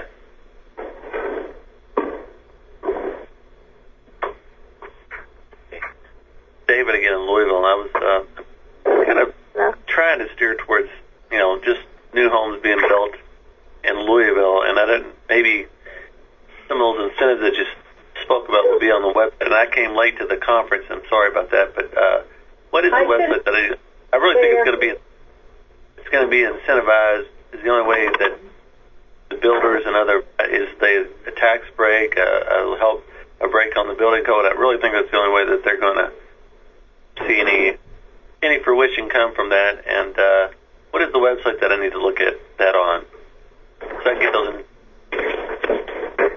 David again in Louisville, and I was uh, kind of Hello? trying to steer towards, you know, just new homes being built in Louisville, and I didn't, maybe some of those incentives that you spoke about would be on the website, and I came late to the conference, I'm sorry about that, but uh, what is the I website that I, I really think it's going to be, it's going to be incentivized, is the only way that the builders and other, is they, a tax break, uh, a help, a break on the building code. I really think that's the only way that they're going to see any any fruition come from that. And uh, what is the website that I need to look at that on, so I can get those in?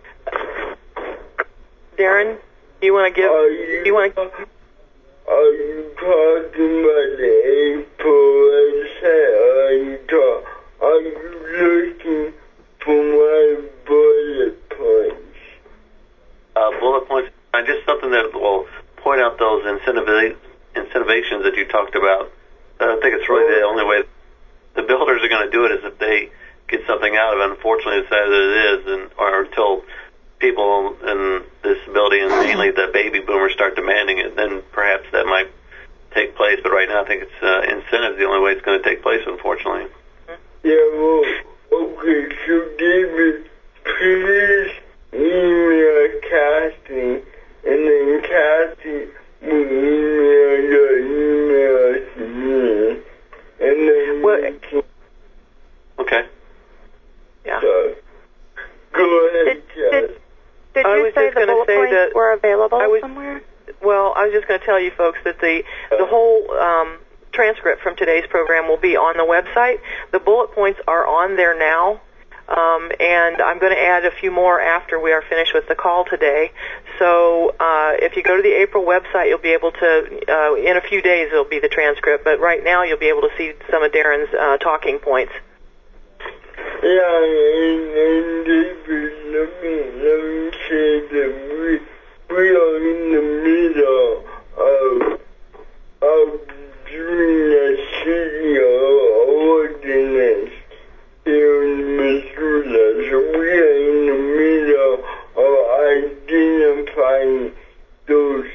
Darren, you want to give? Are you, you want to? Are you talking about the April website? Or are you talk, Are you looking for my bullet points? Uh, bullet points, and just something that will point out those incentivi- incentivations that you talked about. I think it's really the only way the builders are going to do it is if they get something out of it. Unfortunately, it's as it is, and or until people in this building, and mainly the baby boomers, start demanding it, then perhaps that might take place. But right now, I think it's uh, incentive the only way it's going to take place, unfortunately. Yeah, well, okay, so David, please email Kathy, and then Kathy will email your email to me, and then Well, we can, Okay. Yeah. so, go ahead, Did, Kathy. did, did I you was say just the gonna bullet say points that were available I was- somewhere? Well, I was just going to tell you folks that the the whole um, transcript from today's program will be on the website. The bullet points are on there now, um, and I'm going to add a few more after we are finished with the call today. So uh, if you go to the April website, you'll be able to, uh, in a few days, it'll be the transcript, but right now you'll be able to see some of Darren's uh, talking points. Yeah, and, and David, let me, let me say that we, we are in the middle of, of doing a city ordinance here in Missoula. So we are in the middle of identifying those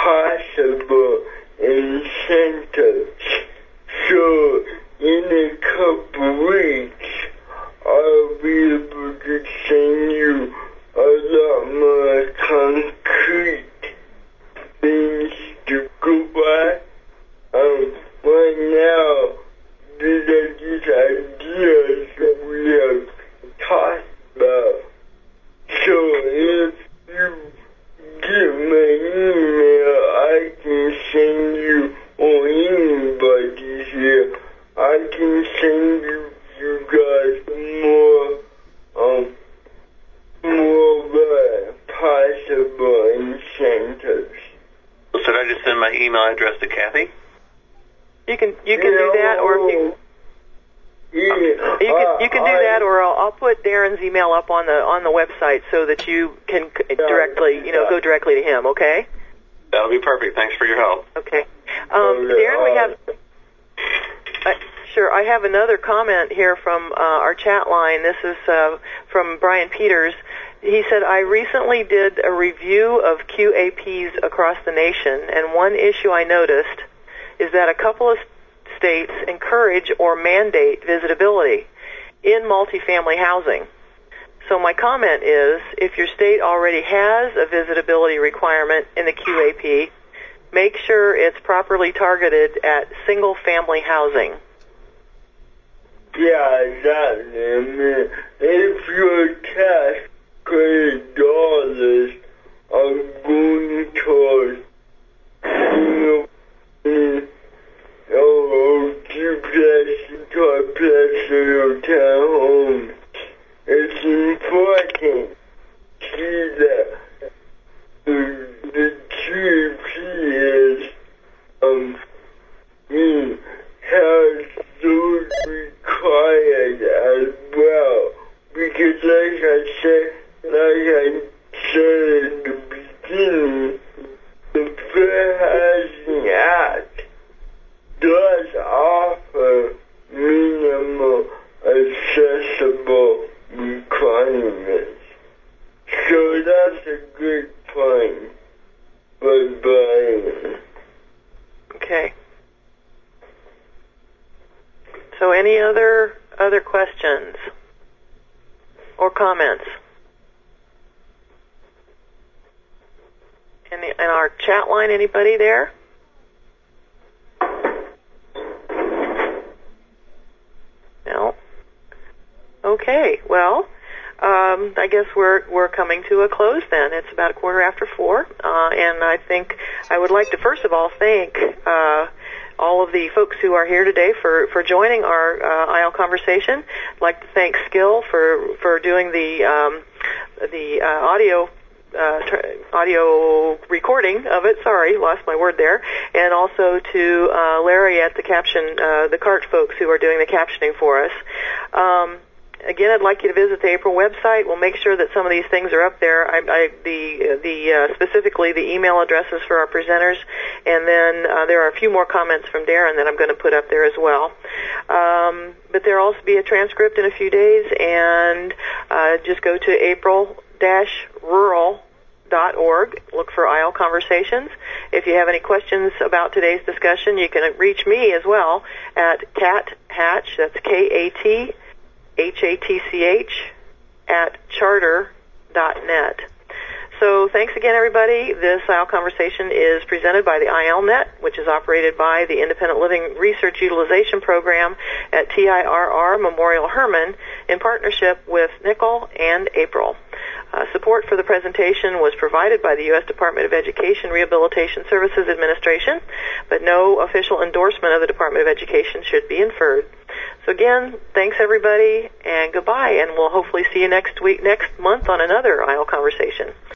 possible incentives. So in a send my email address to Kathy? You can you can do that, or if you Yeah, you can you can do that, or I'll, I'll put Darren's email up on the on the website so that you can c- directly you know go directly to him. Okay. That'll be perfect. Thanks for your help. Okay. Um, Darren, we have. Uh, sure, I have another comment here from uh, our chat line. This is uh, from Brian Peters. He said, I recently did a review of Q A Ps across the nation, and one issue I noticed is that a couple of states encourage or mandate visitability in multifamily housing. So my comment is, if your state already has a visitability requirement in the Q A P, make sure it's properly targeted at single-family housing. Yeah, exactly. I mean, if your tax credit dollars are going towards single family or duplex, triplex, or townhome, it's important to see that the, the Q A P is um, mm, has those required as well. Because like I said, like I said at the beginning, the Fair Housing Act does offer minimum accessible requirements. So that's a good point for Brian. Okay. So any other other questions or comments? In, the, in our chat line, anybody there? No? Okay, well, um, I guess we're we're coming to a close then. It's about a quarter after four, uh, and I think I would like to first of all thank uh, all of the folks who are here today for, for joining our uh, I L conversation. I'd like to thank Skill for for doing the um, the uh, audio. Uh, tr- audio recording of it. Sorry, lost my word there. And also to uh, Larry at the caption, uh, the CART folks who are doing the captioning for us. Um, Again, I'd like you to visit the April website. We'll make sure that some of these things are up there. I, I, the the uh, specifically the email addresses for our presenters, and then uh, there are a few more comments from Darren that I'm going to put up there as well. Um, but there'll also be a transcript in a few days, and uh, just go to april dash rural dot org. Look for I L Conversations. If you have any questions about today's discussion, you can reach me as well at Kat Hatch. That's K A T. H A T C H at charter dot net. So thanks again, everybody. This I L Conversation is presented by the I L Net, which is operated by the Independent Living Research Utilization Program at T I R R Memorial Hermann in partnership with Nickel and April. Uh, support for the presentation was provided by the U S Department of Education Rehabilitation Services Administration, but no official endorsement of the Department of Education should be inferred. So again, thanks everybody, and goodbye, and we'll hopefully see you next week, next month on another I L Conversation.